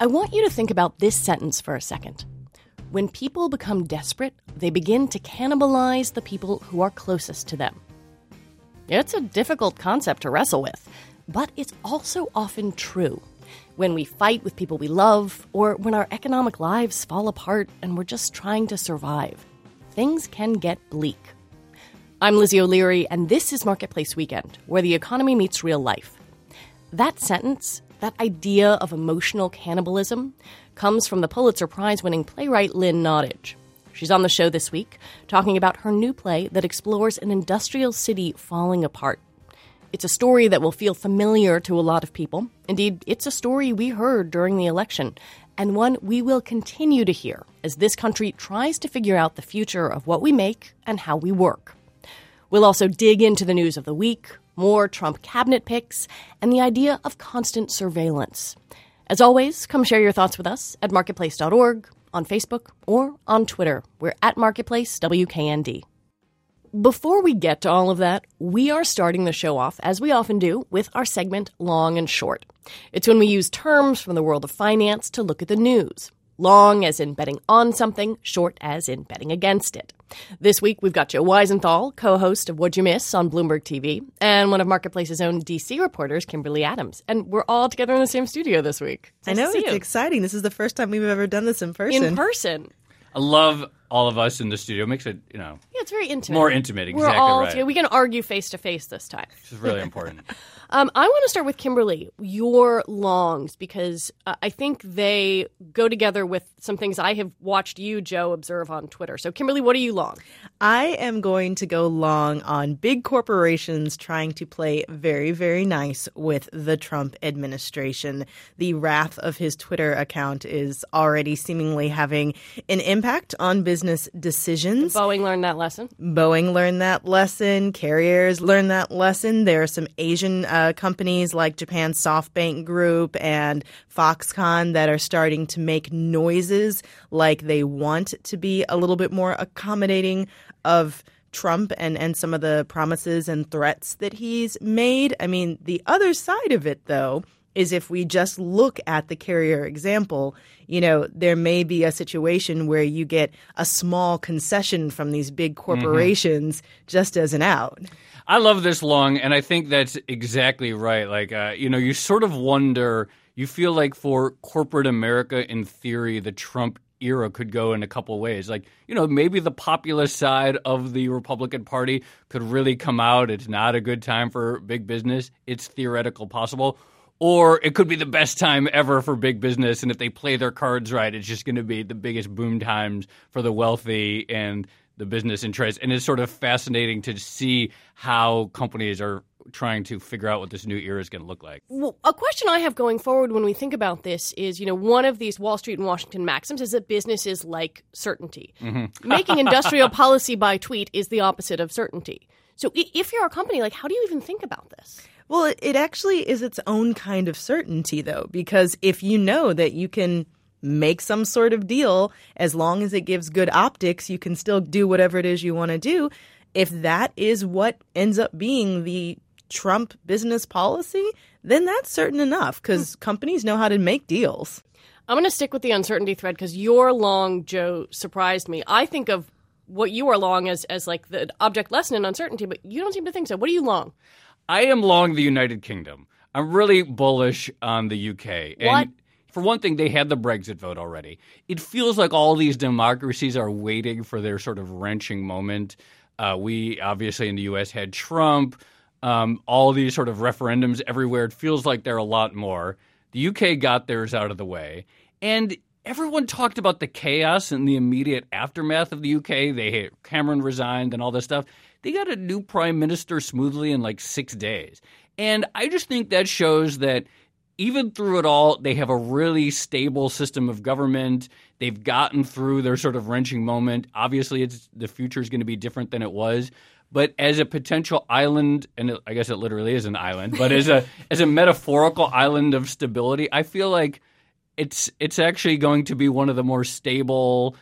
I want you to think about this sentence for a second. When people become desperate, they begin to cannibalize the people who are closest to them. It's a difficult concept to wrestle with, but it's also often true. When we fight with people we love, or when our economic lives fall apart and we're just trying to survive, things can get bleak. I'm Lizzie O'Leary, and this is Marketplace Weekend, where the economy meets real life. That sentence, that idea of emotional cannibalism, comes from the Pulitzer Prize-winning playwright Lynn Nottage. She's on the show this week, talking about her new play that explores an industrial city falling apart. It's a story that will feel familiar to a lot of people. Indeed, it's a story we heard during the election, and one we will continue to hear as this country tries to figure out the future of what we make and how we work. We'll also dig into the news of the week, more Trump cabinet picks, and the idea of constant surveillance. As always, come share your thoughts with us at marketplace.org, on Facebook, or on Twitter. We're at Marketplace WKND. Before we get to all of that, we are starting the show off, as we often do, with our segment Long and Short. It's when we use terms from the world of finance to look at the news. Long as in betting on something, short as in betting against it. This week, we've got Joe Weisenthal, co-host of What'd You Miss on Bloomberg TV, and one of Marketplace's own D.C. reporters, Kimberly Adams. And we're all together in the same studio this week. I know, it's exciting. This is the first time we've ever done this in person. In person. I love all of us in the studio. It makes it, Yeah, it's very intimate. More intimate, exactly We're all right. together. We can argue face-to-face this time. Which is really important. I want to start with Kimberly, your longs, because I think they go together with some things I have watched you, Joe, observe on Twitter. So, Kimberly, what are you long? I am going to go long on big corporations trying to play very, very nice with the Trump administration. The wrath of his Twitter account is already seemingly having an impact on business decisions. Boeing learned that lesson. Boeing learned that lesson. Carriers learned that lesson. There are some Asian companies like Japan SoftBank Group and Foxconn that are starting to make noises like they want to be a little bit more accommodating of Trump and some of the promises and threats that he's made. I mean, the other side of it, though, is if we just look at the carrier example, there may be a situation where you get a small concession from these big corporations just as an out. I love this long, and I think that's exactly right. Like, you sort of wonder, you feel like for corporate America, in theory, the Trump era could go in a couple ways. Like, maybe the populist side of the Republican Party could really come out. It's not a good time for big business. It's theoretical possible. Or it could be the best time ever for big business, and if they play their cards right, it's just going to be the biggest boom times for the wealthy and the business interests. And it's sort of fascinating to see how companies are trying to figure out what this new era is going to look like. Well, a question I have going forward when we think about this is, one of these Wall Street and Washington maxims is that business is like certainty. Making industrial policy by tweet is the opposite of certainty. So if you're a company, how do you even think about this? Well, it actually is its own kind of certainty, though, because if you know that you can make some sort of deal, as long as it gives good optics, you can still do whatever it is you want to do. If that is what ends up being the Trump business policy, then that's certain enough because companies know how to make deals. I'm going to stick with the uncertainty thread because your long, Joe, surprised me. I think of what you are long as like the object lesson in uncertainty, but you don't seem to think so. What are you long? I am long the United Kingdom. I'm really bullish on the UK. What? And for one thing, they had the Brexit vote already. It feels like all these democracies are waiting for their sort of wrenching moment. We obviously in the U.S. had Trump, all these sort of referendums everywhere. It feels like there are a lot more. The UK got theirs out of the way. And everyone talked about the chaos and the immediate aftermath of the UK. Cameron resigned and all this stuff. They got a new prime minister smoothly in 6 days. And I just think that shows that even through it all, they have a really stable system of government. They've gotten through their sort of wrenching moment. Obviously, the future is going to be different than it was. But as a potential island, and I guess it literally is an island, but as a metaphorical island of stability, I feel like it's actually going to be one of the more stable,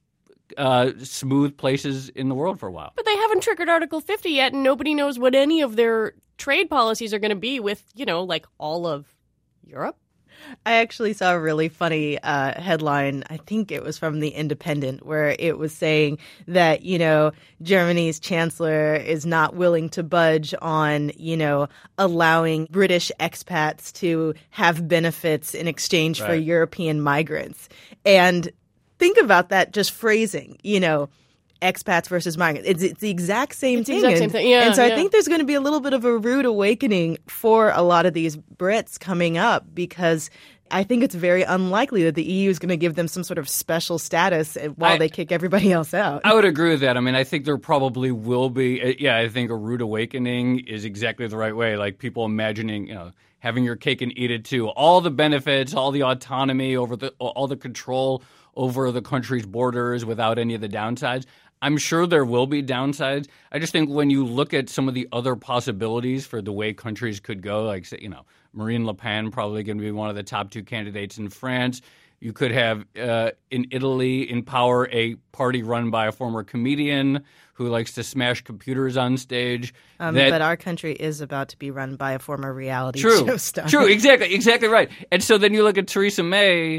smooth places in the world for a while. But they haven't triggered Article 50 yet, and nobody knows what any of their trade policies are going to be with, all of Europe. I actually saw a really funny headline. I think it was from The Independent, where it was saying that, Germany's chancellor is not willing to budge on, allowing British expats to have benefits in exchange for European migrants. And think about that, just phrasing, expats versus migrants. It's the exact same thing. Yeah, and so I think there's going to be a little bit of a rude awakening for a lot of these Brits coming up, because I think it's very unlikely that the EU is going to give them some sort of special status while they kick everybody else out. I would agree with that. I mean, I think there probably will be. I think a rude awakening is exactly the right way. Like people imagining, having your cake and eat it too. All the benefits, all the autonomy over all the control over the country's borders without any of the downsides. I'm sure there will be downsides. I just think when you look at some of the other possibilities for the way countries could go, like, Marine Le Pen probably going to be one of the top two candidates in France. You could have, in Italy, in power, a party run by a former comedian who likes to smash computers on stage. But our country is about to be run by a former reality show star. True, exactly right. And so then you look at Theresa May.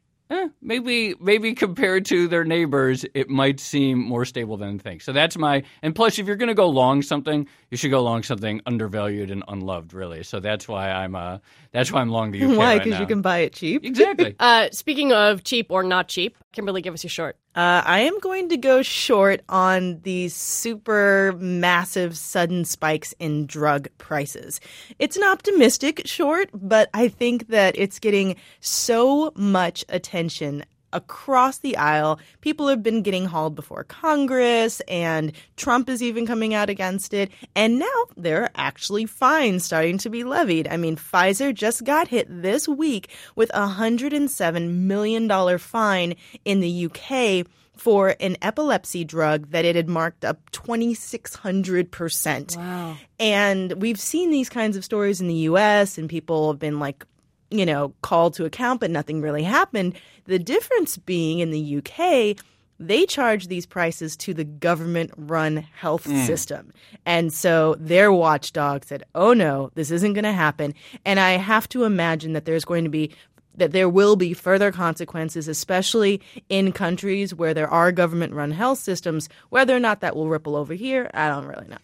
Maybe compared to their neighbors, it might seem more stable than think. So that's and plus, if you're going to go long something, you should go long something undervalued and unloved, really. So that's why I'm long the UK. Why? Because you can buy it cheap. Exactly. Speaking of cheap or not cheap, Kimberly, give us your short. I am going to go short on these super massive sudden spikes in drug prices. It's an optimistic short, but I think that it's getting so much attention across the aisle. People have been getting hauled before Congress, and Trump is even coming out against it. And now there are actually fines starting to be levied. I mean, Pfizer just got hit this week with a $107 million fine in the UK for an epilepsy drug that it had marked up 2,600%. Wow. And we've seen these kinds of stories in the U.S., and people have been called to account, but nothing really happened. The difference being in the UK, they charge these prices to the government-run health system. And so their watchdog said, oh, no, this isn't going to happen. And I have to imagine that there will be further consequences, especially in countries where there are government-run health systems. Whether or not that will ripple over here, I don't really know.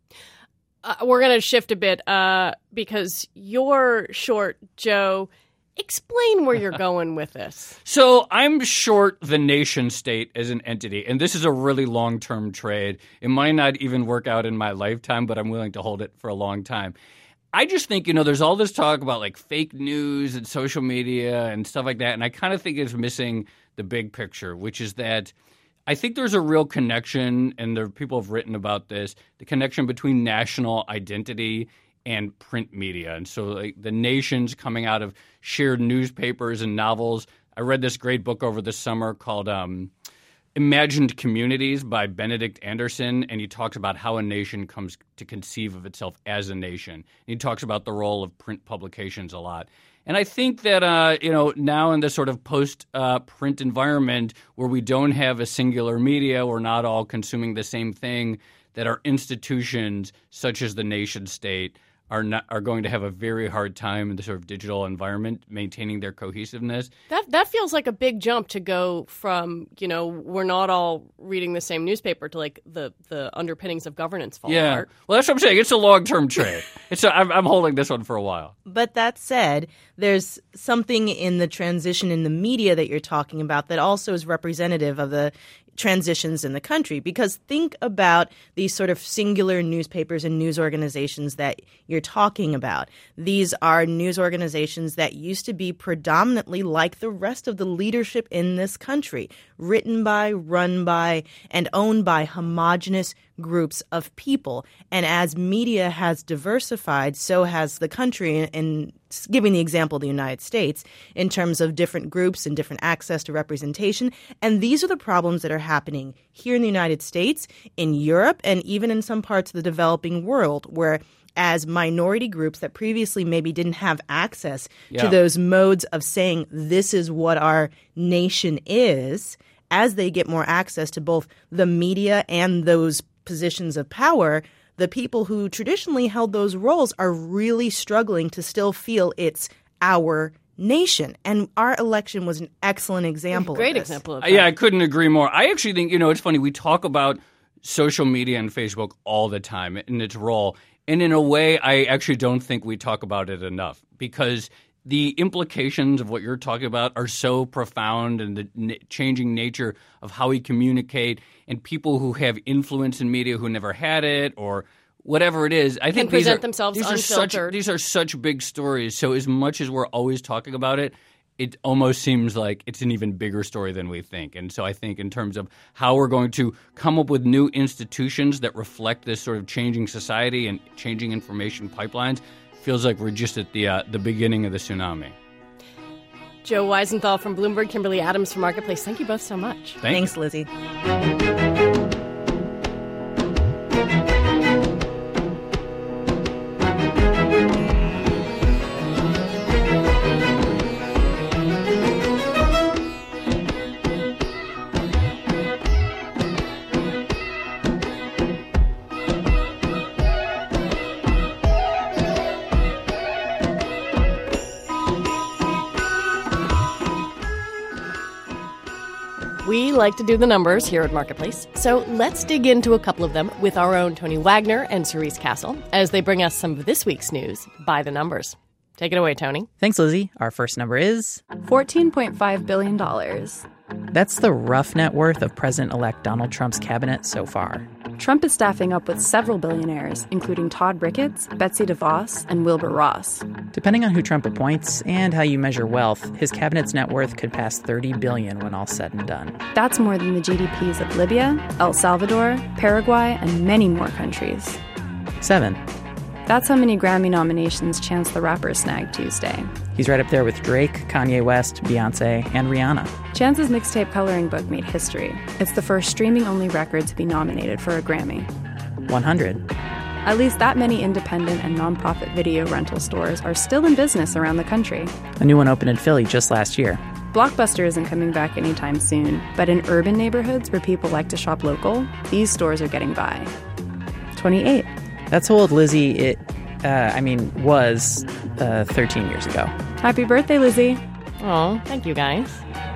We're going to shift a bit because you're short, Joe. Explain where you're going with this. So I'm short the nation state as an entity, and this is a really long-term trade. It might not even work out in my lifetime, but I'm willing to hold it for a long time. I just think, there's all this talk about like fake news and social media and stuff like that, and I kind of think it's missing the big picture, which is that I think there's a real connection, and there people have written about this, the connection between national identity and print media. And so the nations coming out of shared newspapers and novels. I read this great book over the summer called Imagined Communities by Benedict Anderson, and he talks about how a nation comes to conceive of itself as a nation. And he talks about the role of print publications a lot. And I think that, now in this sort of post-print environment where we don't have a singular media, we're not all consuming the same thing, that our institutions, such as the nation state, are going to have a very hard time in the sort of digital environment maintaining their cohesiveness. That feels like a big jump to go from, we're not all reading the same newspaper to like the underpinnings of governance fall apart. Well, that's what I'm saying. It's a long-term trade. I'm holding this one for a while. But that said, there's something in the transition in the media that you're talking about that also is representative of the transitions in the country, because think about these sort of singular newspapers and news organizations that you're talking about. These are news organizations that used to be predominantly like the rest of the leadership in this country, written by, run by, and owned by homogenous groups of people. And as media has diversified, so has the country, in giving the example of the United States, in terms of different groups and different access to representation. And these are the problems that are happening here in the United States, in Europe, and even in some parts of the developing world, where as minority groups that previously maybe didn't have access to those modes of saying this is what our nation is, as they get more access to both the media and those positions of power, the people who traditionally held those roles are really struggling to still feel it's our nation. And our election was an excellent example Great of this. example of that. Yeah, I couldn't agree more. I actually think, it's funny. We talk about social media and Facebook all the time and its role. And in a way, I actually don't think we talk about it enough because the implications of what you're talking about are so profound, and the changing nature of how we communicate, and people who have influence in media who never had it or whatever it is. I think present themselves unfiltered. These are such big stories. So as much as we're always talking about it, it almost seems like it's an even bigger story than we think. And so I think in terms of how we're going to come up with new institutions that reflect this sort of changing society and changing information pipelines, feels like we're just at the beginning of the tsunami. Joe Weisenthal from Bloomberg, Kimberly Adams from Marketplace. Thank you both so much. Thanks, Lizzie. We like to do the numbers here at Marketplace, so let's dig into a couple of them with our own Tony Wagner and Cerise Castle as they bring us some of this week's news by the numbers. Take it away, Tony. Thanks, Lizzie. Our first number is $14.5 billion. That's the rough net worth of President-elect Donald Trump's cabinet so far. Trump is staffing up with several billionaires, including Todd Ricketts, Betsy DeVos, and Wilbur Ross. Depending on who Trump appoints and how you measure wealth, his cabinet's net worth could pass $30 billion when all said and done. That's more than the GDPs of Libya, El Salvador, Paraguay, and many more countries. 7. That's how many Grammy nominations Chance the Rapper snagged Tuesday. He's right up there with Drake, Kanye West, Beyonce, and Rihanna. Chance's mixtape coloring book made history. It's the first streaming-only record to be nominated for a Grammy. 100. At least that many independent and nonprofit video rental stores are still in business around the country. A new one opened in Philly just last year. Blockbuster isn't coming back anytime soon, but in urban neighborhoods where people like to shop local, these stores are getting by. 28. That's how old Lizzie was 13 years ago. Happy birthday, Lizzie. Oh, thank you, guys.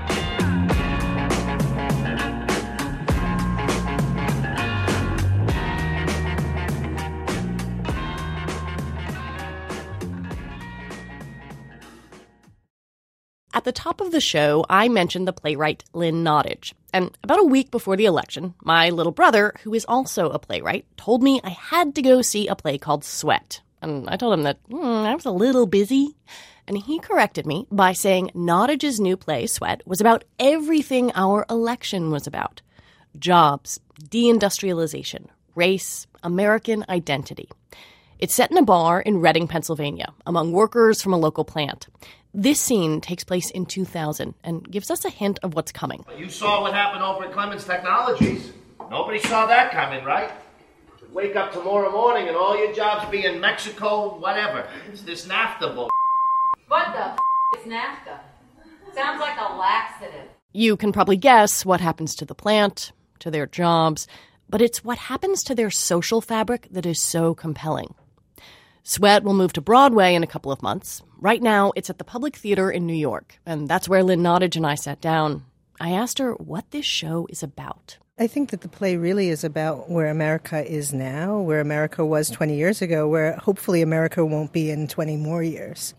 At the top of the show, I mentioned the playwright Lynn Nottage. And about a week before the election, my little brother, who is also a playwright, told me I had to go see a play called Sweat. And I told him that I was a little busy. And he corrected me by saying Nottage's new play, Sweat, was about everything our election was about. Jobs, deindustrialization, race, American identity. It's set in a bar in Reading, Pennsylvania, among workers from a local plant. This scene takes place in 2000 and gives us a hint of what's coming. You saw what happened over at Clemens Technologies. Nobody saw that coming, right? You'd wake up tomorrow morning and all your jobs be in Mexico, whatever. It's this NAFTA bull. What the is NAFTA? Sounds like a laxative. You can probably guess what happens to the plant, to their jobs, but it's what happens to their social fabric that is so compelling. Sweat will move to Broadway in a couple of months. Right now, it's at the Public Theater in New York, and that's where Lynn Nottage and I sat down. I asked her what this show is about. I think that the play really is about where America is now, where America was 20 years ago, where hopefully America won't be in 20 more years.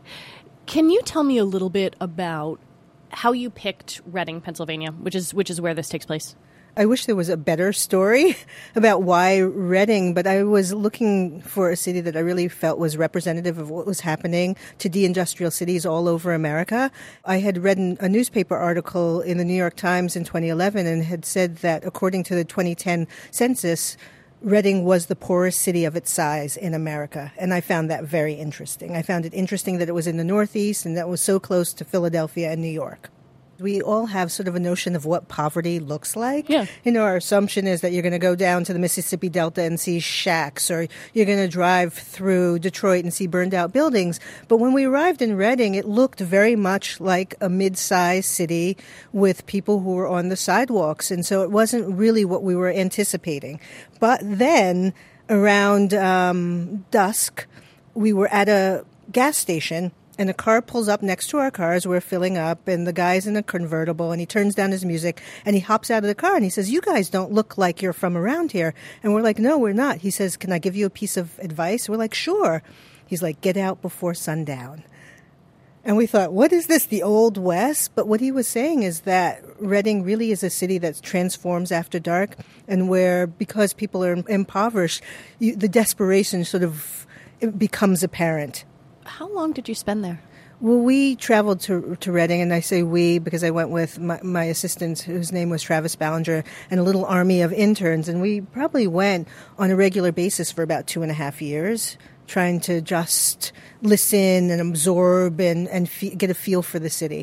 Can you tell me a little bit about how you picked Reading, Pennsylvania, which is where this takes place? I wish there was a better story about why Reading, but I was looking for a city that I really felt was representative of what was happening to deindustrial cities all over America. I had read a newspaper article in the New York Times in 2011 and had said that according to the 2010 census, Reading was the poorest city of its size in America, and I found that very interesting. I found it interesting that it was in the Northeast and that it was so close to Philadelphia and New York. We all have sort of a notion of what poverty looks like. Yeah. You know, our assumption is that you're going to go down to the Mississippi Delta and see shacks, or you're going to drive through Detroit and see burned out buildings. But when we arrived in Reading, it looked very much like a mid-sized city with people who were on the sidewalks. And so it wasn't really what we were anticipating. But then around dusk, we were at a gas station And a car pulls up next to our car as we're filling up, and the guy's in a convertible, and he turns down his music, and he hops out of the car, and he says, "You guys don't look like you're from around here." And we're like, "No, we're not." He says, "Can I give you a piece of advice?" We're like, "Sure." He's like, "Get out before sundown." And we thought, what is this, the Old West? But what he was saying is that Reading really is a city that transforms after dark, and where, because people are impoverished, the desperation sort of it becomes apparent. How long did you spend there? Well, we traveled to Reading, and I say we because I went with my assistant, whose name was Travis Ballinger, and a little army of interns, and we probably went on a regular basis for about 2.5 years, trying to just listen and absorb and get a feel for the city.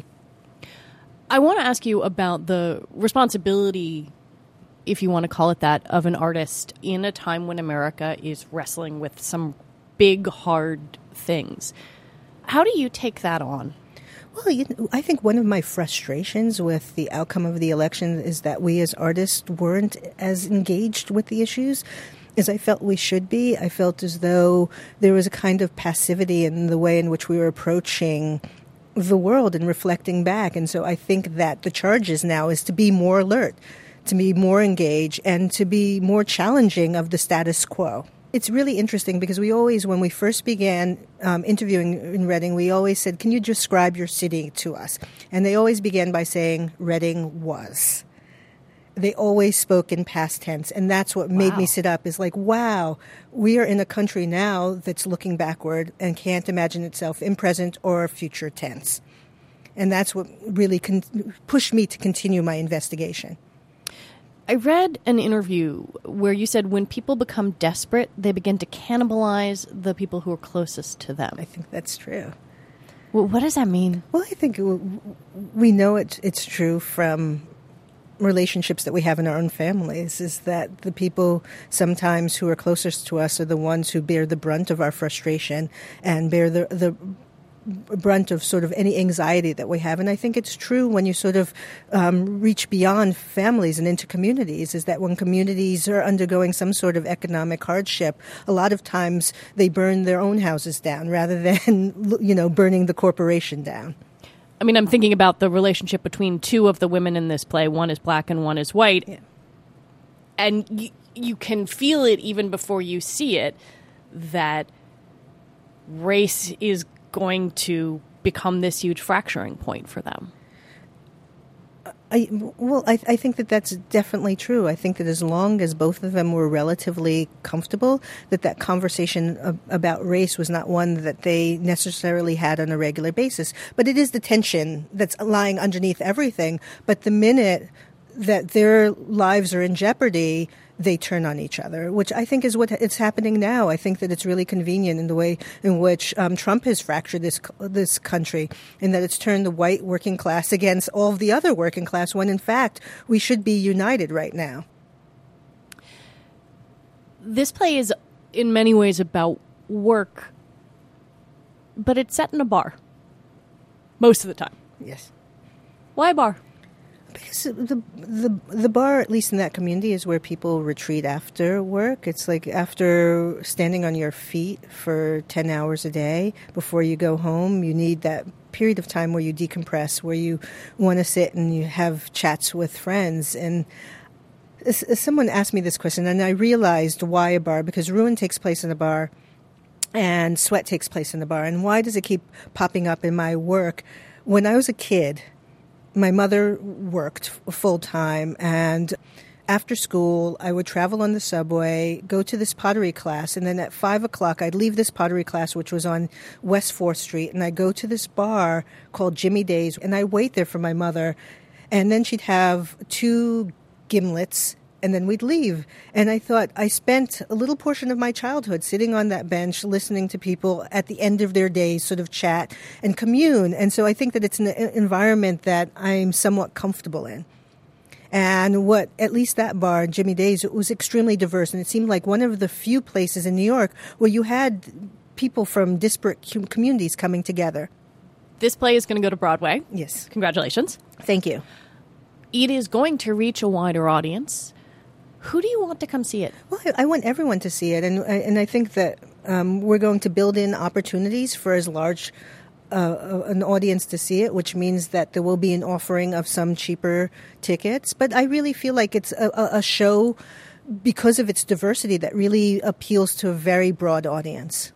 I want to ask you about the responsibility, if you want to call it that, of an artist in a time when America is wrestling with some big, hard things. How do you take that on? Well, I think one of my frustrations with the outcome of the election is that we as artists weren't as engaged with the issues as I felt we should be. I felt as though there was a kind of passivity in the way in which we were approaching the world and reflecting back. And so I think that the charge is now is to be more alert, to be more engaged, and to be more challenging of the status quo. It's really interesting because we always, when we first began interviewing in Reading, we always said, "Can you describe your city to us?" And they always began by saying, "Reading was." They always spoke in past tense, and that's what made me sit up, is like, wow, we are in a country now that's looking backward and can't imagine itself in present or future tense. And that's what really pushed me to continue my investigation. I read an interview where you said when people become desperate, they begin to cannibalize the people who are closest to them. I think that's true. Well, what does that mean? Well, I think we know it's true from relationships that we have in our own families, is that the people sometimes who are closest to us are the ones who bear the brunt of our frustration and bear the brunt of sort of any anxiety that we have. And I think it's true when you sort of reach beyond families and into communities, is that when communities are undergoing some sort of economic hardship, a lot of times they burn their own houses down rather than, burning the corporation down. I mean, I'm thinking about the relationship between two of the women in this play. One is black and one is white. Yeah. And you can feel it even before you see it, that race is going to become this huge fracturing point for them. I think that that's definitely true. I think that as long as both of them were relatively comfortable, that conversation about race was not one that they necessarily had on a regular basis. But it is the tension that's lying underneath everything. But the minute that their lives are in jeopardy, they turn on each other, which I think is what it's happening now. I think that it's really convenient in the way in which Trump has fractured this country, in that it's turned the white working class against all of the other working class, when in fact we should be united right now. This play is in many ways about work, but it's set in a bar most of the time. Yes. Why a bar? Because the bar, at least in that community, is where people retreat after work. It's like after standing on your feet for 10 hours a day before you go home, you need that period of time where you decompress, where you want to sit and you have chats with friends. And someone asked me this question, and I realized why a bar, because Ruin takes place in a bar and Sweat takes place in the bar. And why does it keep popping up in my work? When I was a kid, my mother worked full-time, and after school, I would travel on the subway, go to this pottery class, and then at 5 o'clock, I'd leave this pottery class, which was on West 4th Street, and I'd go to this bar called Jimmy Days, and I'd wait there for my mother, and then she'd have 2 gimlets, and then we'd leave. And I thought, I spent a little portion of my childhood sitting on that bench listening to people at the end of their days sort of chat and commune. And so I think that it's an environment that I'm somewhat comfortable in. And what, at least that bar, Jimmy Days, it was extremely diverse. And it seemed like one of the few places in New York where you had people from disparate communities coming together. This play is going to go to Broadway. Yes. Congratulations. Thank you. It is going to reach a wider audience. Who do you want to come see it? Well, I want everyone to see it, and I think that we're going to build in opportunities for as large an audience to see it, which means that there will be an offering of some cheaper tickets. But I really feel like it's a show, because of its diversity, that really appeals to a very broad audience.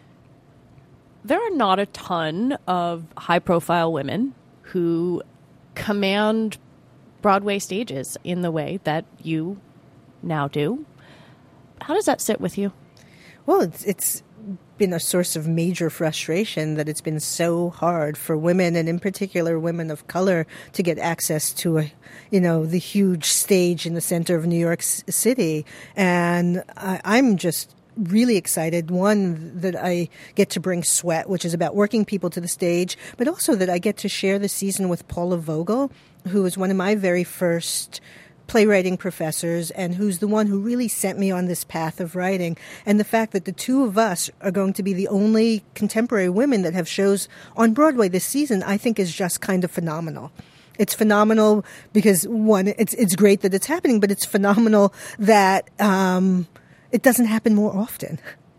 There are not a ton of high-profile women who command Broadway stages in the way that you now do. How does that sit with you? Well, it's been a source of major frustration that it's been so hard for women, and in particular women of color, to get access to the huge stage in the center of New York City. And I'm just really excited, one, that I get to bring Sweat, which is about working people, to the stage, but also that I get to share the season with Paula Vogel, who was one of my very first playwriting professors and who's the one who really sent me on this path of writing. And the fact that the two of us are going to be the only contemporary women that have shows on Broadway this season, I think is just kind of phenomenal. It's phenomenal because, one, it's great that it's happening, but it's phenomenal that it doesn't happen more often.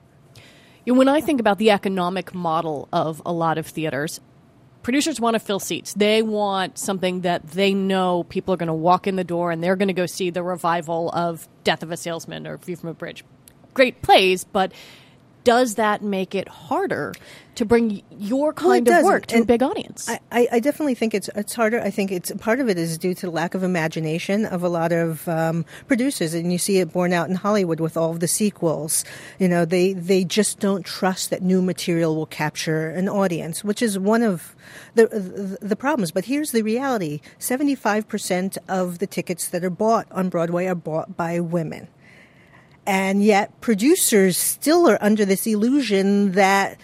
When I think about the economic model of a lot of theaters, producers want to fill seats. They want something that they know people are going to walk in the door and they're going to go see the revival of Death of a Salesman or View from a Bridge. Great plays, but does that make it harder to bring your kind of work to a big audience? I definitely think it's harder. I think part of it is due to the lack of imagination of a lot of producers, and you see it borne out in Hollywood with all of the sequels. They just don't trust that new material will capture an audience, which is one of the problems. But here's the reality: 75% of the tickets that are bought on Broadway are bought by women. And yet producers still are under this illusion that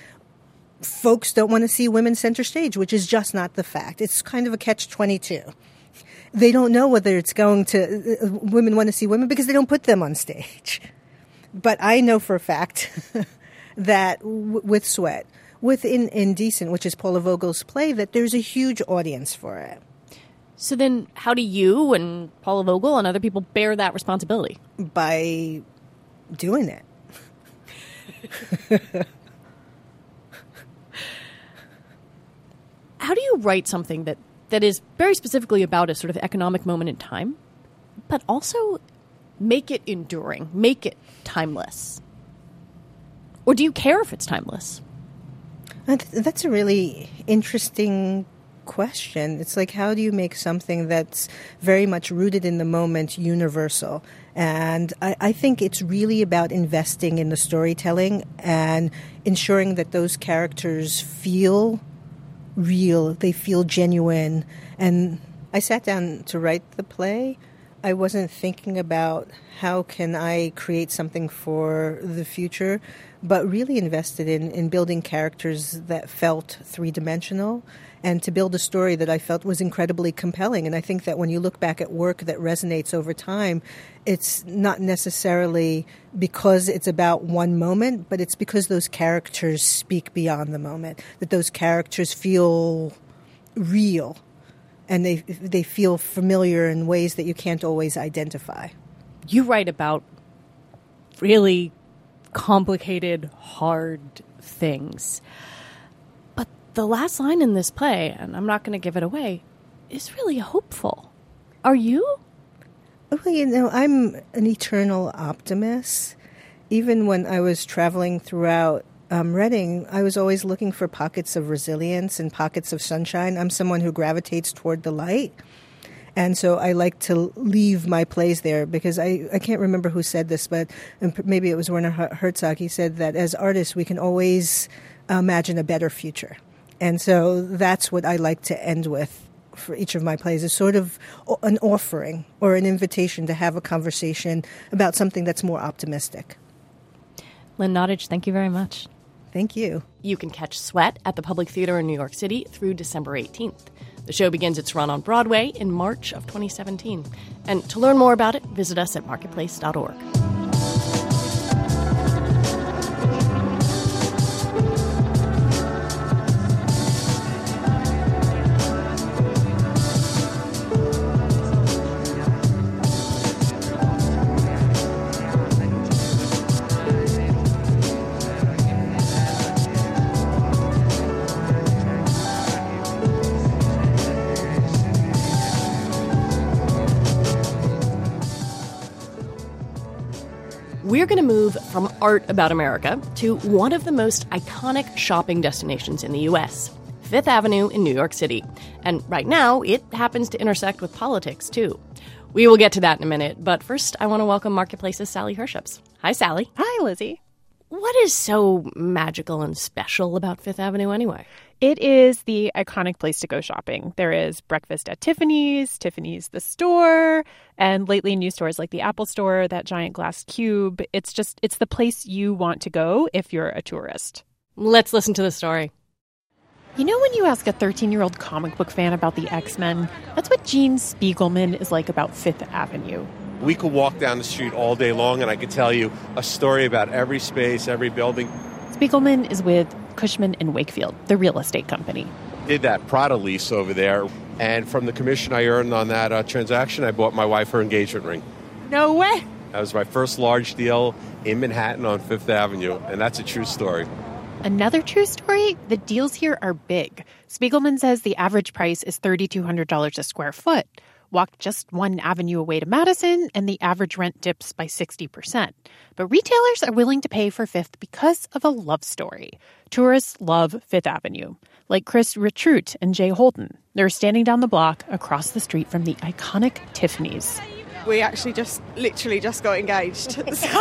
folks don't want to see women center stage, which is just not the fact. It's kind of a catch-22. They don't know whether it's going to women want to see women because they don't put them on stage. But I know for a fact that with Sweat, with Indecent, which is Paula Vogel's play, that there's a huge audience for it. So then how do you and Paula Vogel and other people bear that responsibility? By doing it. How do you write something that is very specifically about a sort of economic moment in time, but also make it enduring, make it timeless? Or do you care if it's timeless? That's a really interesting question. It's like, how do you make something that's very much rooted in the moment universal? And I think it's really about investing in the storytelling and ensuring that those characters feel real, they feel genuine. And I sat down to write the play. I wasn't thinking about how can I create something for the future, but really invested in building characters that felt three-dimensional and to build a story that I felt was incredibly compelling. And I think that when you look back at work that resonates over time, it's not necessarily because it's about one moment, but it's because those characters speak beyond the moment, that those characters feel real and they feel familiar in ways that you can't always identify. You write about really complicated, hard things. But the last line in this play, and I'm not going to give it away, is really hopeful. Are you? Well, I'm an eternal optimist. Even when I was traveling throughout Reading, I was always looking for pockets of resilience and pockets of sunshine. I'm someone who gravitates toward the light. And so I like to leave my plays there because I can't remember who said this, but maybe it was Werner Herzog. He said that as artists, we can always imagine a better future. And so that's what I like to end with for each of my plays, is sort of an offering or an invitation to have a conversation about something that's more optimistic. Lynn Nottage, thank you very much. Thank you. You can catch Sweat at the Public Theater in New York City through December 18th. The show begins its run on Broadway in March of 2017. And to learn more about it, visit us at marketplace.org. we're going to move from art about America to one of the most iconic shopping destinations in the U.S., Fifth Avenue in New York City. And right now, it happens to intersect with politics, too. We will get to that in a minute, but first, I want to welcome Marketplace's Sally Herships. Hi, Sally. Hi, Lizzie. What is so magical and special about Fifth Avenue anyway? It is the iconic place to go shopping. There is breakfast at Tiffany's, Tiffany's the store, and lately new stores like the Apple Store, that giant glass cube. It's the place you want to go if you're a tourist. Let's listen to the story. You know when you ask a 13-year-old comic book fan about the X-Men? That's what Gene Spiegelman is like about Fifth Avenue. We could walk down the street all day long and I could tell you a story about every space, every building. Spiegelman is with Cushman & Wakefield, the real estate company. Did that Prada lease over there, and from the commission I earned on that transaction, I bought my wife her engagement ring. No way! That was my first large deal in Manhattan on Fifth Avenue, and that's a true story. Another true story, the deals here are big. Spiegelman says the average price is $3,200 a square foot. Walk just one avenue away to Madison, and the average rent dips by 60%. But retailers are willing to pay for Fifth because of a love story. Tourists love Fifth Avenue, like Chris Ritrout and Jay Holden. They're standing down the block across the street from the iconic Tiffany's. We actually literally just got engaged.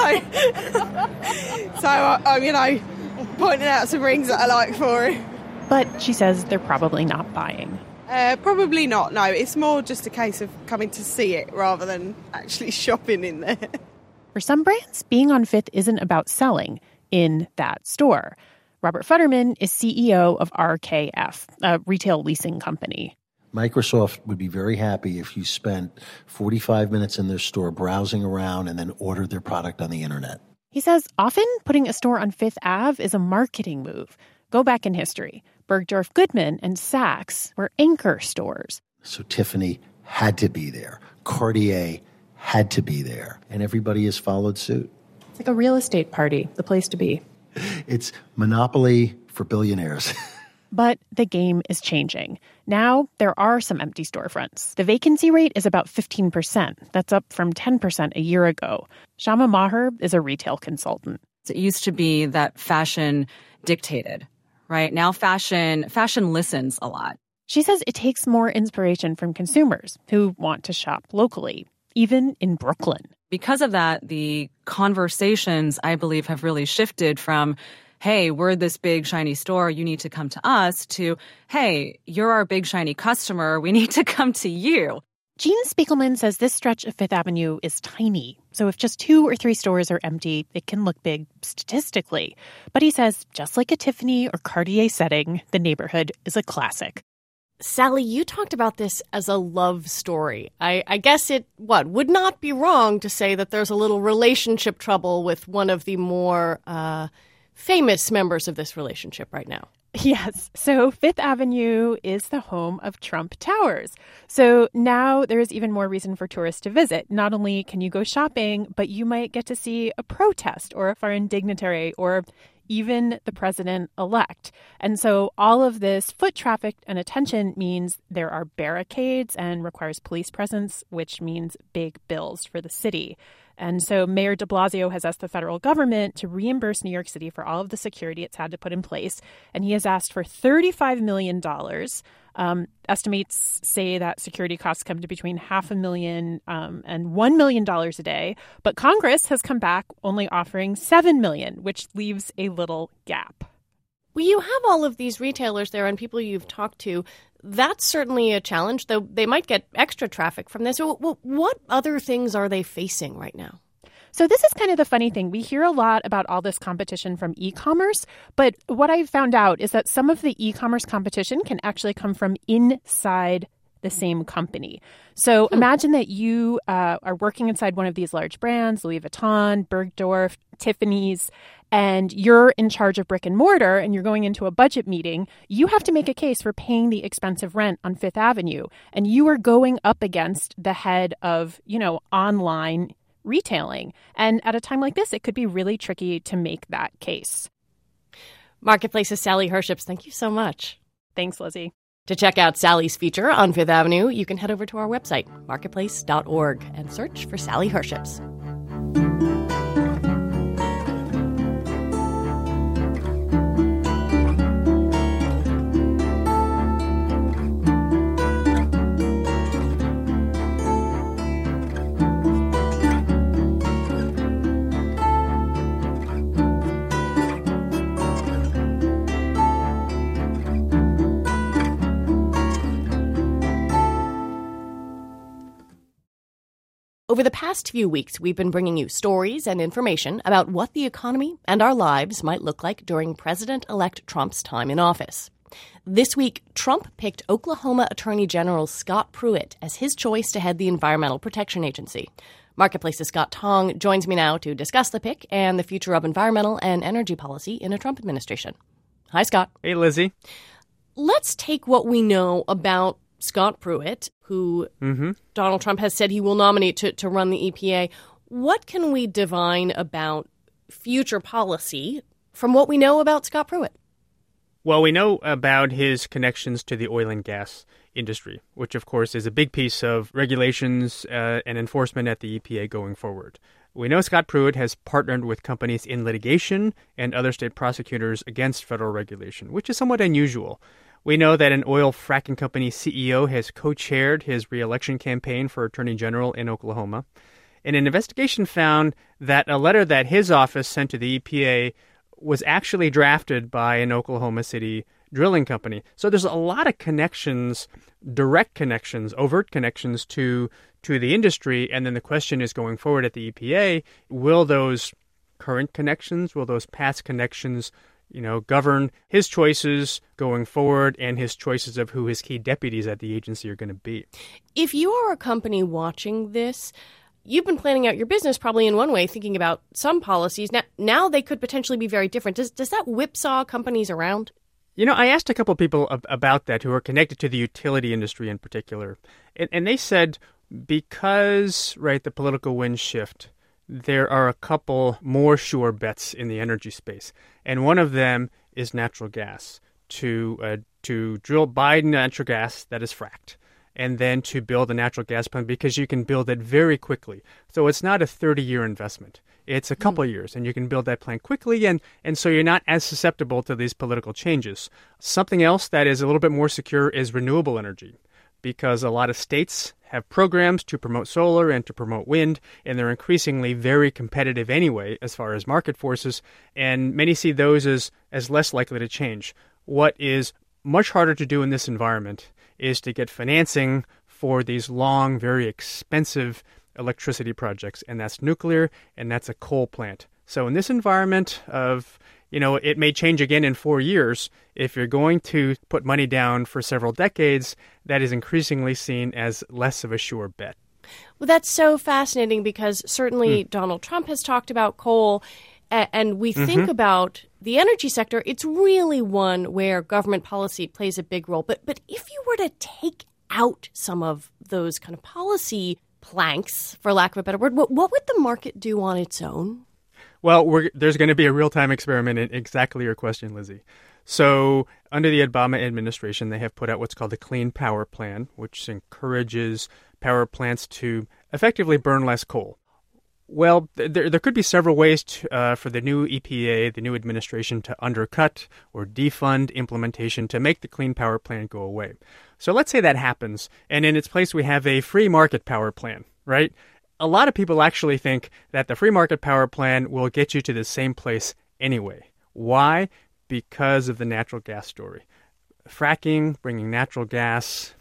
So pointing out some rings that I like for her. But she says they're probably not buying. Probably not, no. It's more just a case of coming to see it rather than actually shopping in there. For some brands, being on Fifth isn't about selling in that store. Robert Futterman is CEO of RKF, a retail leasing company. Microsoft would be very happy if you spent 45 minutes in their store browsing around and then ordered their product on the internet. He says often putting a store on Fifth Ave is a marketing move. Go back in history. Bergdorf Goodman and Saks were anchor stores. So Tiffany had to be there. Cartier had to be there. And everybody has followed suit. It's like a real estate party, the place to be. It's Monopoly for billionaires. But the game is changing. Now, there are some empty storefronts. The vacancy rate is about 15%. That's up from 10% a year ago. Shama Maher is a retail consultant. It used to be that fashion dictated, right? Now fashion listens a lot. She says it takes more inspiration from consumers who want to shop locally, even in Brooklyn. Because of that, the conversations, I believe, have really shifted from, hey, we're this big, shiny store, you need to come to us, to, hey, you're our big, shiny customer, we need to come to you. Gene Spiegelman says this stretch of Fifth Avenue is tiny. So if just 2 or 3 stores are empty, it can look big statistically. But he says, just like a Tiffany or Cartier setting, the neighborhood is a classic. Sally, you talked about this as a love story. I guess it, would not be wrong to say that there's a little relationship trouble with one of the more famous members of this relationship right now. Yes. So Fifth Avenue is the home of Trump Towers. So now there is even more reason for tourists to visit. Not only can you go shopping, but you might get to see a protest or a foreign dignitary or even the president-elect. And so all of this foot traffic and attention means there are barricades and requires police presence, which means big bills for the city. And so Mayor de Blasio has asked the federal government to reimburse New York City for all of the security it's had to put in place. And he has asked for $35 million. Estimates say that security costs come to between $500,000 and $1 million a day. But Congress has come back only offering $7 million, which leaves a little gap. Well, you have all of these retailers there and people you've talked to. That's certainly a challenge, though they might get extra traffic from this. So what other things are they facing right now? So this is kind of the funny thing. We hear a lot about all this competition from e-commerce, but what I've found out is that some of the e-commerce competition can actually come from inside the same company. So imagine that you are working inside one of these large brands, Louis Vuitton, Bergdorf, Tiffany's, and you're in charge of brick and mortar and you're going into a budget meeting. You have to make a case for paying the expensive rent on Fifth Avenue. And you are going up against the head of, online retailing. And at a time like this, it could be really tricky to make that case. Marketplace's Sally Herships, thank you so much. Thanks, Lizzie. To check out Sally's feature on Fifth Avenue, you can head over to our website, marketplace.org, and search for Sally Herships. Over the past few weeks, we've been bringing you stories and information about what the economy and our lives might look like during President-elect Trump's time in office. This week, Trump picked Oklahoma Attorney General Scott Pruitt as his choice to head the Environmental Protection Agency. Marketplace's Scott Tong joins me now to discuss the pick and the future of environmental and energy policy in a Trump administration. Hi, Scott. Hey, Lizzie. Let's take what we know about Scott Pruitt, who Donald Trump has said he will nominate to run the EPA. What can we divine about future policy from what we know about Scott Pruitt? Well, we know about his connections to the oil and gas industry, which, of course, is a big piece of regulations and enforcement at the EPA going forward. We know Scott Pruitt has partnered with companies in litigation and other state prosecutors against federal regulation, which is somewhat unusual. We know that an oil fracking company CEO has co-chaired his re-election campaign for Attorney General in Oklahoma. And an investigation found that a letter that his office sent to the EPA was actually drafted by an Oklahoma City drilling company. So there's a lot of connections, direct connections, overt connections to the industry. And then the question is, going forward at the EPA, will those current connections, will those past connections govern his choices going forward and his choices of who his key deputies at the agency are going to be? If you are a company watching this, you've been planning out your business probably in one way, thinking about some policies. Now they could potentially be very different. Does that whipsaw companies around? I asked a couple of people about that who are connected to the utility industry in particular. And they said because, the political winds shift, there are a couple more sure bets in the energy space. And one of them is natural gas, to buy natural gas that is fracked, and then to build a natural gas plant because you can build it very quickly. So it's not a 30-year investment. It's a couple of years, and you can build that plant quickly, and so you're not as susceptible to these political changes. Something else that is a little bit more secure is renewable energy, because a lot of states have programs to promote solar and to promote wind, and they're increasingly very competitive anyway as far as market forces, and many see those as less likely to change. What is much harder to do in this environment is to get financing for these long, very expensive electricity projects, and that's nuclear, and that's a coal plant. So in this environment of, it may change again in 4 years. If you're going to put money down for several decades, that is increasingly seen as less of a sure bet. Well, that's so fascinating because certainly Donald Trump has talked about coal, and we think about the energy sector. It's really one where government policy plays a big role. But if you were to take out some of those kind of policy planks, for lack of a better word, what would the market do on its own? Well, there's going to be a real-time experiment in exactly your question, Lizzie. So under the Obama administration, they have put out what's called the Clean Power Plan, which encourages power plants to effectively burn less coal. Well, there could be several ways for the new EPA, the new administration, to undercut or defund implementation to make the Clean Power Plan go away. So let's say that happens, and in its place we have a free market power plan, right? A lot of people actually think that the free market power plan will get you to the same place anyway. Why? Because of the natural gas story. Fracking, bringing natural gas,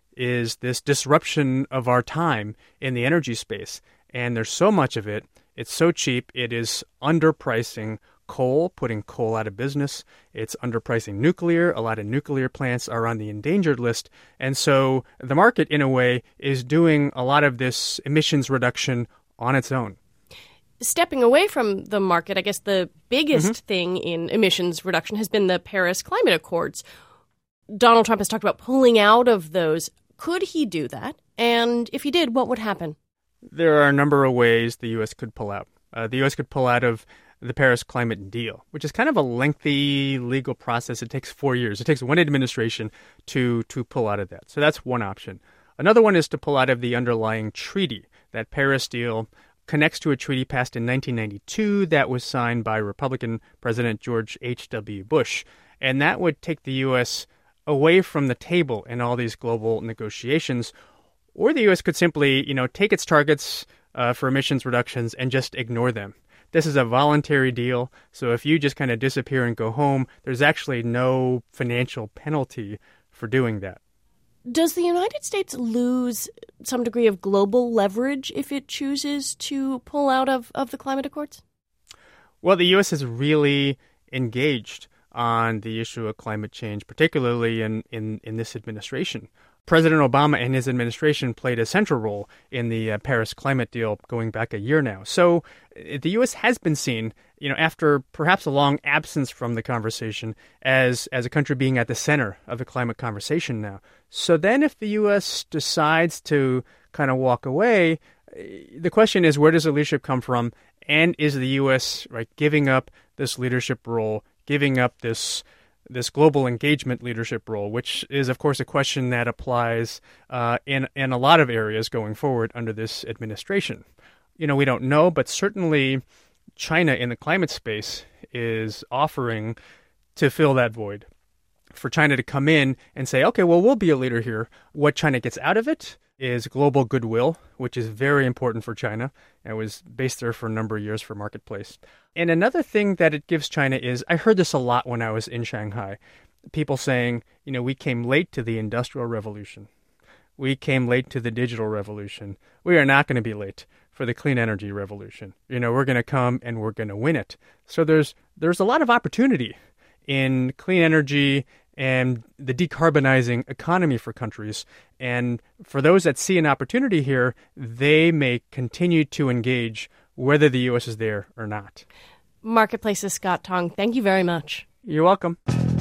is this disruption of our time in the energy space. And there's so much of it. It's so cheap. It is underpricing coal, putting coal out of business. It's underpricing nuclear. A lot of nuclear plants are on the endangered list. And so the market, in a way, is doing a lot of this emissions reduction on its own. Stepping away from the market, I guess the biggest thing in emissions reduction has been the Paris Climate Accords. Donald Trump has talked about pulling out of those. Could he do that? And if he did, what would happen? There are a number of ways the U.S. could pull out. The U.S. could pull out of the Paris Climate Deal, which is kind of a lengthy legal process. It takes 4 years. It takes one administration to pull out of that. So that's one option. Another one is to pull out of the underlying treaty. That Paris deal connects to a treaty passed in 1992 that was signed by Republican President George H.W. Bush. And that would take the U.S. away from the table in all these global negotiations. Or the U.S. could simply, take its targets for emissions reductions and just ignore them. This is a voluntary deal, so if you just kind of disappear and go home, there's actually no financial penalty for doing that. Does the United States lose some degree of global leverage if it chooses to pull out of the climate accords? Well, the U.S. is really engaged on the issue of climate change, particularly in this administration. President Obama and his administration played a central role in the Paris climate deal going back a year now. So the U.S. has been seen, after perhaps a long absence from the conversation, as a country being at the center of the climate conversation now. So then if the U.S. decides to kind of walk away, the question is, where does the leadership come from? And is the U.S. giving up this leadership role, giving up this global engagement leadership role, which is, of course, a question that applies in a lot of areas going forward under this administration. We don't know, but certainly China in the climate space is offering to fill that void. For China to come in and say, okay, well, we'll be a leader here. What China gets out of it is global goodwill, which is very important for China. It was based there for a number of years for Marketplace. And another thing that it gives China is, I heard this a lot when I was in Shanghai, people saying, we came late to the Industrial Revolution. We came late to the digital revolution. We are not going to be late for the clean energy revolution. We're going to come and we're going to win it. So there's a lot of opportunity in clean energy and the decarbonizing economy for countries. And for those that see an opportunity here, they may continue to engage whether the U.S. is there or not. Marketplace's Scott Tong, thank you very much. You're welcome.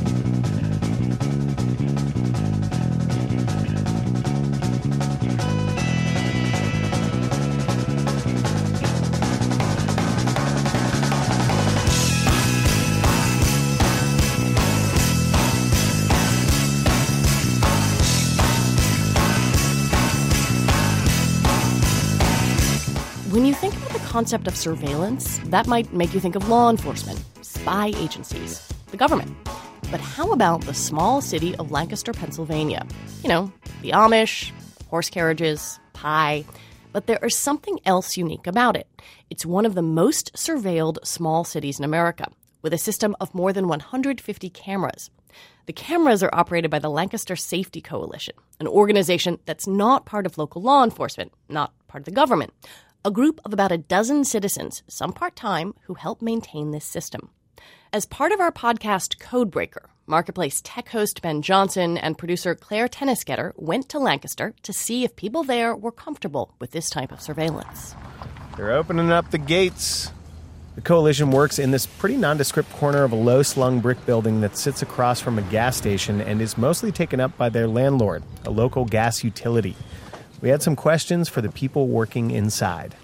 When you think about the concept of surveillance, that might make you think of law enforcement, spy agencies, the government. But how about the small city of Lancaster, Pennsylvania? The Amish, horse carriages, pie. But there is something else unique about it. It's one of the most surveilled small cities in America, with a system of more than 150 cameras. The cameras are operated by the Lancaster Safety Coalition, an organization that's not part of local law enforcement, not part of the government. A group of about a dozen citizens, some part-time, who help maintain this system. As part of our podcast Codebreaker, Marketplace tech host Ben Johnson and producer Claire Tennisgetter went to Lancaster to see if people there were comfortable with this type of surveillance. They're opening up the gates. The coalition works in this pretty nondescript corner of a low-slung brick building that sits across from a gas station and is mostly taken up by their landlord, a local gas utility. We had some questions for the people working inside.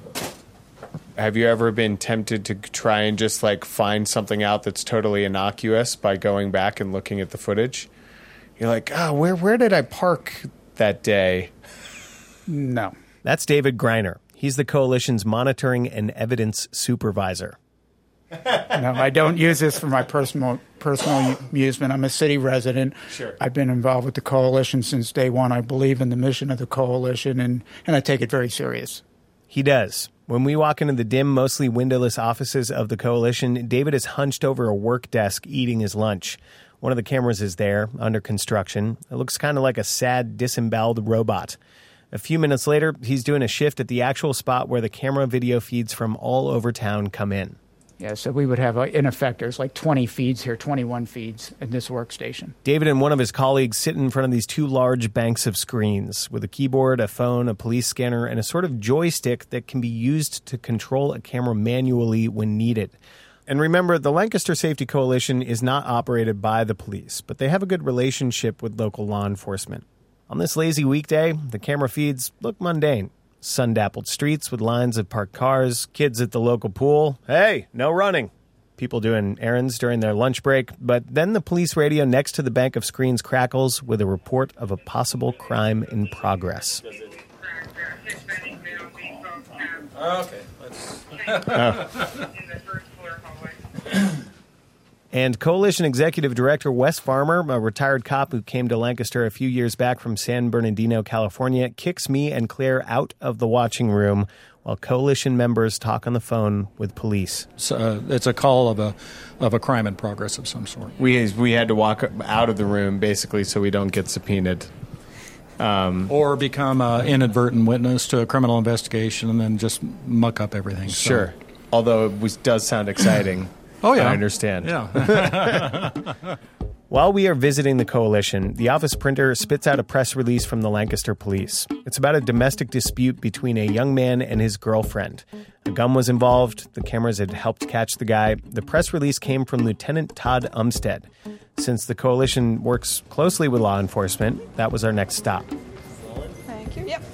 Have you ever been tempted to try and just find something out that's totally innocuous by going back and looking at the footage? You're like, where did I park that day? No. That's David Greiner. He's the coalition's monitoring and evidence supervisor. No, I don't use this for my personal amusement. I'm a city resident. Sure. I've been involved with the coalition since day one. I believe in the mission of the coalition, and I take it very serious. He does. When we walk into the dim, mostly windowless offices of the coalition, David is hunched over a work desk eating his lunch. One of the cameras is there, under construction. It looks kind of like a sad, disemboweled robot. A few minutes later, he's doing a shift at the actual spot where the camera video feeds from all over town come in. Yeah, so we would have, in effect, there's 20 feeds here, 21 feeds in this workstation. David and one of his colleagues sit in front of these two large banks of screens with a keyboard, a phone, a police scanner, and a sort of joystick that can be used to control a camera manually when needed. And remember, the Lancaster Safety Coalition is not operated by the police, but they have a good relationship with local law enforcement. On this lazy weekday, the camera feeds look mundane. Sun-dappled streets with lines of parked cars, kids at the local pool. Hey, no running. People doing errands during their lunch break. But then the police radio next to the bank of screens crackles with a report of a possible crime in progress. Okay. And Coalition Executive Director Wes Farmer, a retired cop who came to Lancaster a few years back from San Bernardino, California, kicks me and Claire out of the watching room while Coalition members talk on the phone with police. So, it's a call of a crime in progress of some sort. We had to walk out of the room, basically, so we don't get subpoenaed. Or become an inadvertent witness to a criminal investigation and then just muck up everything. Sure. Although it does sound exciting. Oh, yeah. I understand. Yeah. While we are visiting the coalition, the office printer spits out a press release from the Lancaster police. It's about a domestic dispute between a young man and his girlfriend. A gun was involved. The cameras had helped catch the guy. The press release came from Lieutenant Todd Umstead. Since the coalition works closely with law enforcement, that was our next stop. Thank you. Yep.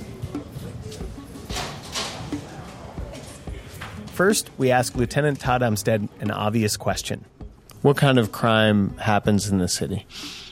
First, we asked Lieutenant Todd Umstead an obvious question. What kind of crime happens in the city?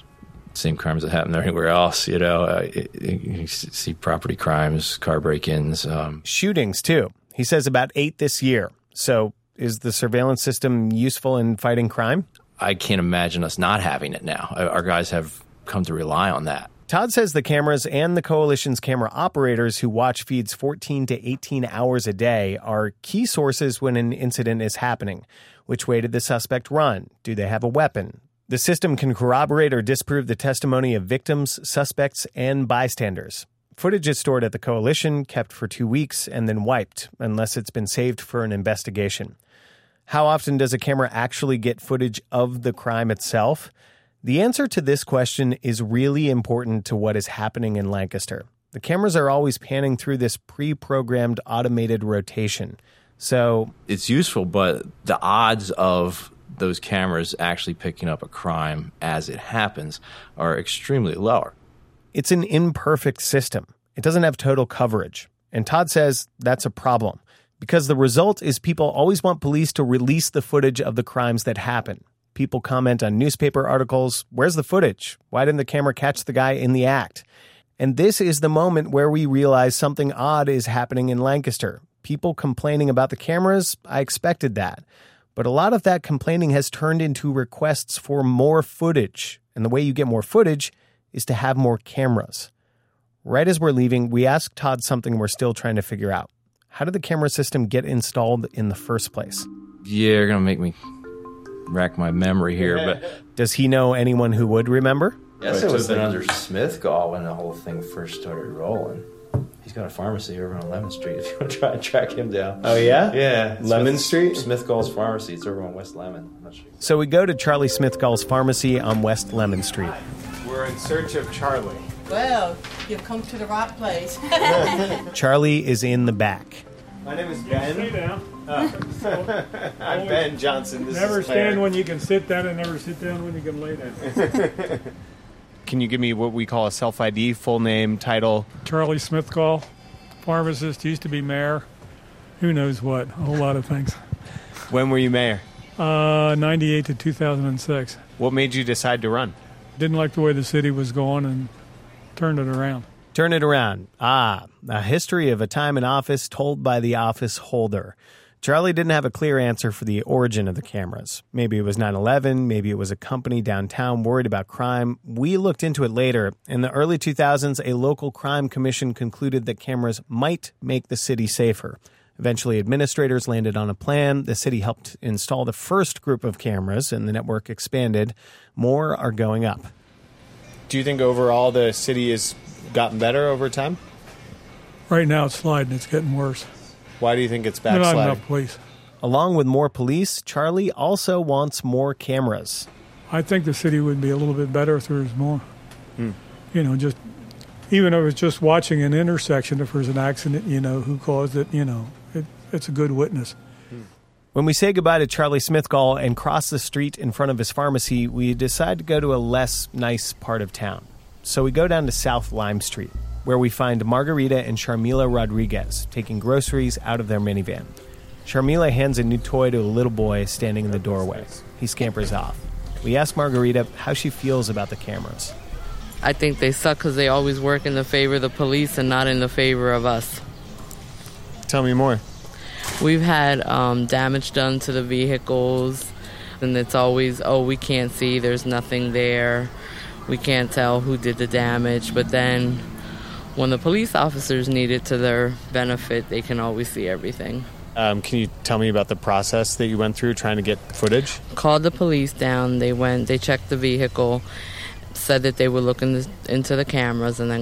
Same crimes that happen everywhere else, you know. You see property crimes, car break-ins. Shootings, too. He says about 8 this year. So is the surveillance system useful in fighting crime? I can't imagine us not having it now. Our guys have come to rely on that. Todd says the cameras and the coalition's camera operators who watch feeds 14 to 18 hours a day are key sources when an incident is happening. Which way did the suspect run? Do they have a weapon? The system can corroborate or disprove the testimony of victims, suspects, and bystanders. Footage is stored at the coalition, kept for 2 weeks, and then wiped, unless it's been saved for an investigation. How often does a camera actually get footage of the crime itself? The answer to this question is really important to what is happening in Lancaster. The cameras are always panning through this pre-programmed automated rotation. So it's useful, but the odds of those cameras actually picking up a crime as it happens are extremely lower. It's an imperfect system. It doesn't have total coverage. And Todd says that's a problem because the result is people always want police to release the footage of the crimes that happen. People comment on newspaper articles, where's the footage? Why didn't the camera catch the guy in the act? And this is the moment where we realize something odd is happening in Lancaster. People complaining about the cameras, I expected that. But a lot of that complaining has turned into requests for more footage. And the way you get more footage is to have more cameras. Right as we're leaving, we asked Todd something we're still trying to figure out. How did the camera system get installed in the first place? Yeah, you're going to make me rack my memory here, but... Does he know anyone who would remember? Yes, it was been under Smithgall when the whole thing first started rolling. He's got a pharmacy over on Lemon Street if you want to try and track him down. Oh, yeah? Yeah. Lemon Street? Smithgall's Pharmacy. It's over on West Lemon. I'm not sure. So we go to Charlie Smithgall's Pharmacy on West Lemon Street. We're in search of Charlie. Well, you've come to the right place. Charlie is in the back. My name is Ben. Sit down. I'm Ben Johnson. This never is stand when you can sit down and never sit down when you can lay down. Can you give me what we call a self-ID, full name, title? Charlie Smithgall, pharmacist, used to be mayor. Who knows what? A whole lot of things. When were you mayor? 98 to 2006. What made you decide to run? Didn't like the way the city was going and turned it around. Turn it around. A history of a time in office told by the office holder. Charlie didn't have a clear answer for the origin of the cameras. Maybe it was 9/11, maybe it was a company downtown worried about crime. We looked into it later. In the early 2000s, a local crime commission concluded that cameras might make the city safer. Eventually, administrators landed on a plan. The city helped install the first group of cameras, and the network expanded. More are going up. Do you think overall the city has gotten better over time? Right now it's sliding. It's getting worse. Why do you think it's backsliding? Not enough police. Along with more police, Charlie also wants more cameras. I think the city would be a little bit better if there was more. You know, just even if it's just watching an intersection, if there's an accident, you know, who caused it, you know, it's a good witness. When we say goodbye to Charlie Smithgall and cross the street in front of his pharmacy, we decide to go to a less nice part of town. So we go down to South Lime Street, where we find Margarita and Sharmila Rodriguez taking groceries out of their minivan. Sharmila hands a new toy to a little boy standing in the doorway. He scampers off. We ask Margarita how she feels about the cameras. I think they suck because they always work in the favor of the police and not in the favor of us. Tell me more. We've had damage done to the vehicles, and it's always, we can't see, there's nothing there. We can't tell who did the damage, but then when the police officers need it to their benefit, they can always see everything. Can you tell me about the process that you went through trying to get footage? Called the police down. They checked the vehicle, said that they would look into the cameras, and then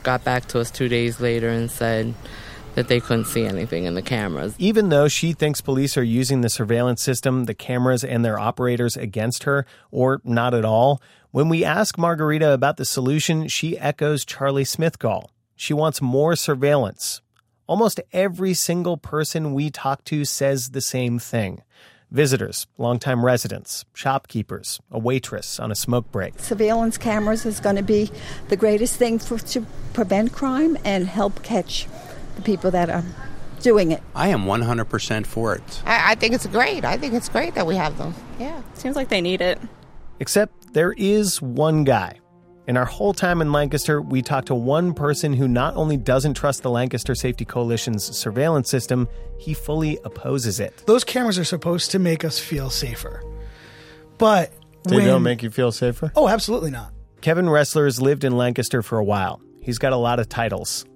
got back to us 2 days later and said that they couldn't see anything in the cameras. Even though she thinks police are using the surveillance system, the cameras, and their operators against her, or not at all, when we ask Margarita about the solution, she echoes Charlie Smithgall. She wants more surveillance. Almost every single person we talk to says the same thing. Visitors, longtime residents, shopkeepers, a waitress on a smoke break. Surveillance cameras is going to be the greatest thing to prevent crime and help catch the people that are doing it. I am 100% for it. I think it's great. I think it's great that we have them. Yeah. Seems like they need it. Except there is one guy. In our whole time in Lancaster, we talked to one person who not only doesn't trust the Lancaster Safety Coalition's surveillance system, he fully opposes it. Those cameras are supposed to make us feel safer. But they don't make you feel safer? Oh, absolutely not. Kevin Ressler's lived in Lancaster for a while. He's got a lot of titles.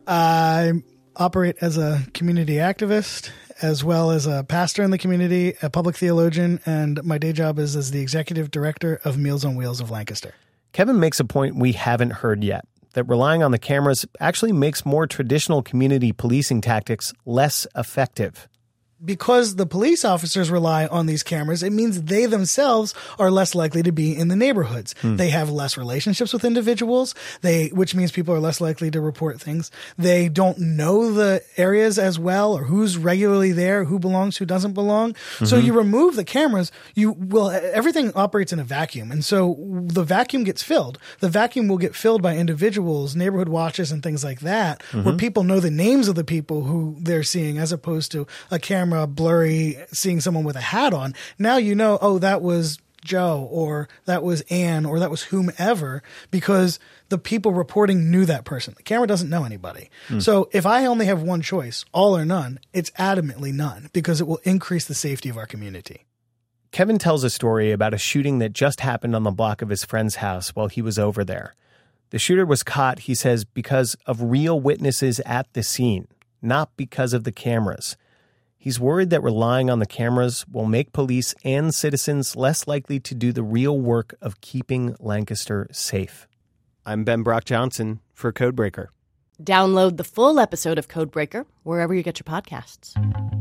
I operate as a community activist, as well as a pastor in the community, a public theologian, and my day job is as the executive director of Meals on Wheels of Lancaster. Kevin makes a point we haven't heard yet, that relying on the cameras actually makes more traditional community policing tactics less effective. Because the police officers rely on these cameras, it means they themselves are less likely to be in the neighborhoods. They have less relationships with individuals, which means people are less likely to report things. They don't know the areas as well, or who's regularly there, who belongs, who doesn't belong. So you remove the cameras, everything operates in a vacuum. And so the vacuum gets filled. The vacuum will get filled by individuals, neighborhood watches and things like that, where people know the names of the people who they're seeing, as opposed to a camera blurry, seeing someone with a hat on. Now you know, oh, that was Joe, or that was Ann, or that was whomever, because the people reporting knew that person. The camera doesn't know anybody. So if I only have one choice, all or none, it's adamantly none, because it will increase the safety of our community. Kevin tells a story about a shooting that just happened on the block of his friend's house while he was over there. The shooter was caught, he says, because of real witnesses at the scene, not because of the cameras. He's worried that relying on the cameras will make police and citizens less likely to do the real work of keeping Lancaster safe. I'm Ben Brock Johnson for Codebreaker. Download the full episode of Codebreaker wherever you get your podcasts.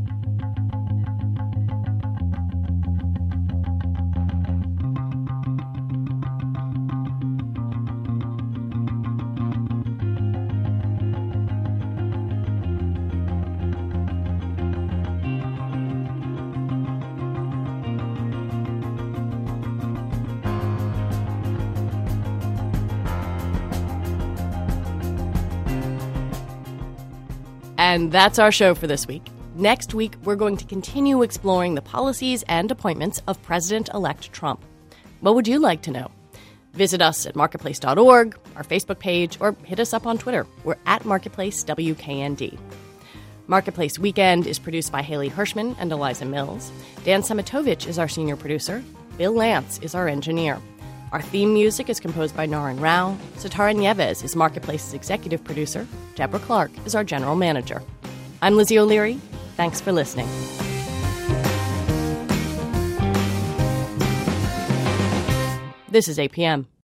And that's our show for this week. Next week, we're going to continue exploring the policies and appointments of President-elect Trump. What would you like to know? Visit us at marketplace.org, our Facebook page, or hit us up on Twitter. We're at MarketplaceWKND. Marketplace Weekend is produced by Haley Hirschman and Eliza Mills. Dan Semitovich is our senior producer. Bill Lance is our engineer. Our theme music is composed by Naren Rao. Sitara Nieves is Marketplace's executive producer. Deborah Clark is our general manager. I'm Lizzie O'Leary. Thanks for listening. This is APM.